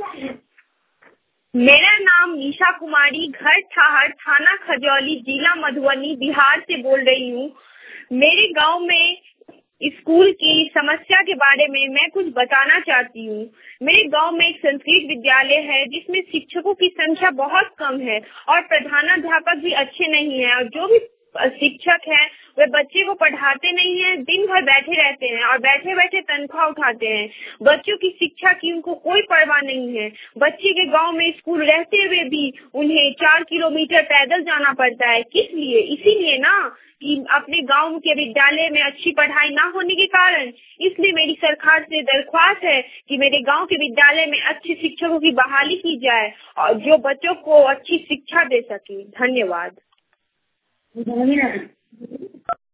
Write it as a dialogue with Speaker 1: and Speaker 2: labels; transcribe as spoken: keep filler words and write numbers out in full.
Speaker 1: मेरा नाम निशा कुमारी, घर ठहार, थाना खजौली, जिला मधुबनी, बिहार से बोल रही हूँ। मेरे गांव में स्कूल की समस्या के बारे में मैं कुछ बताना चाहती हूँ। मेरे गांव में एक संस्कृत विद्यालय है जिसमें शिक्षकों की संख्या बहुत कम है और प्रधानाध्यापक भी अच्छे नहीं है, और जो भी शिक्षक हैं वे बच्चे को पढ़ाते नहीं हैं, दिन भर बैठे रहते हैं और बैठे बैठे तनख्वाह उठाते हैं। बच्चों की शिक्षा की उनको कोई परवाह नहीं है। बच्चे के गांव में स्कूल रहते हुए भी उन्हें चार किलोमीटर पैदल जाना पड़ता है। किस लिए? इसीलिए ना कि अपने गांव के विद्यालय में अच्छी पढ़ाई ना होने के कारण। इसलिए मेरी सरकार से दरख्वास्त है कि मेरे गांव के विद्यालय में अच्छे शिक्षकों की बहाली की जाए और जो बच्चों को अच्छी शिक्षा दे सके। धन्यवाद।